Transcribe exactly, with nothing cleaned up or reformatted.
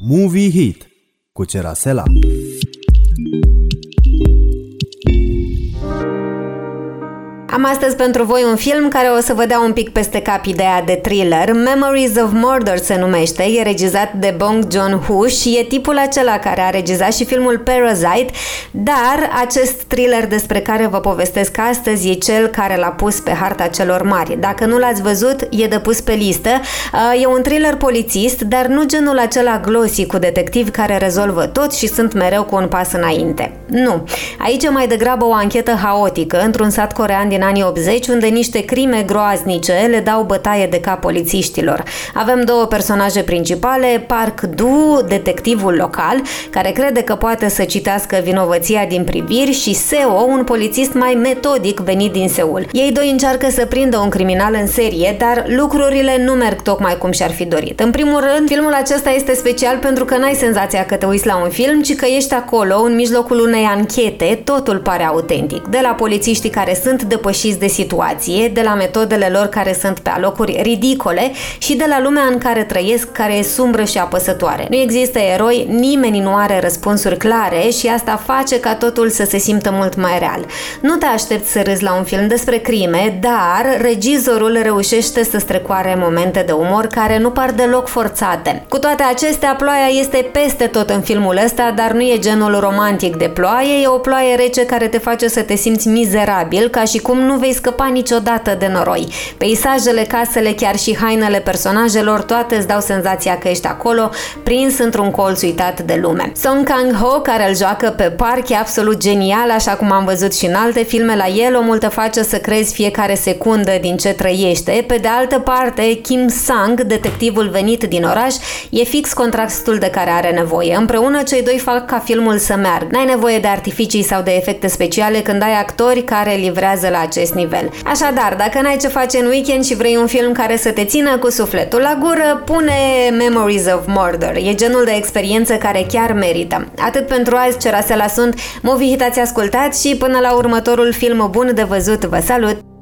Movie Hit cu Cerasela. Am astăzi pentru voi un film care o să vă dea un pic peste cap ideea de thriller. Memories of Murder se numește, e regizat de Bong Joon-ho și e tipul acela care a regizat și filmul Parasite, dar acest thriller despre care vă povestesc astăzi e cel care l-a pus pe harta celor mari. Dacă nu l-ați văzut, e de pus pe listă. E un thriller polițist, dar nu genul acela glossy cu detectivi care rezolvă tot și sunt mereu cu un pas înainte. Nu. Aici e mai degrabă o anchetă haotică într-un sat corean din anii optzeci, unde niște crime groaznice le dau bătaie de cap polițiștilor. Avem două personaje principale, Park Du, detectivul local, care crede că poate să citească vinovăția din priviri, și Seo, un polițist mai metodic venit din Seul. Ei doi încearcă să prindă un criminal în serie, dar lucrurile nu merg tocmai cum și-ar fi dorit. În primul rând, filmul acesta este special pentru că n-ai senzația că te uiți la un film, ci că ești acolo, în mijlocul unei anchete, totul pare autentic. De la polițiștii care sunt depășiți de situație, de la metodele lor care sunt pe alocuri ridicole și de la lumea în care trăiesc, care e sumbră și apăsătoare. Nu există eroi, nimeni nu are răspunsuri clare și asta face ca totul să se simtă mult mai real. Nu te aștepți să râzi la un film despre crime, dar regizorul reușește să strecoare momente de umor care nu par deloc forțate. Cu toate acestea, ploaia este peste tot în filmul ăsta, dar nu e genul romantic de ploaie, e o ploaie rece care te face să te simți mizerabil, ca și cum nu vei scăpa niciodată de noroi. Peisajele, casele, chiar și hainele personajelor, toate îți dau senzația că ești acolo, prins într-un colț uitat de lume. Song Kang-ho, care îl joacă pe Park, e absolut genial, așa cum am văzut și în alte filme la el, omul te face să crezi fiecare secundă din ce trăiește. Pe de altă parte, Kim Sang, detectivul venit din oraș, e fix contrastul de care are nevoie. Împreună, cei doi fac ca filmul să meargă. N-ai nevoie de artificii sau de efecte speciale când ai actori care livrează la acest nivel. Așadar, dacă n-ai ce face în weekend și vrei un film care să te țină cu sufletul la gură, pune Memories of Murder. E genul de experiență care chiar merită. Atât pentru azi, Cerasela sunt, Movie Hit ați ascultat și până la următorul film bun de văzut, vă salut!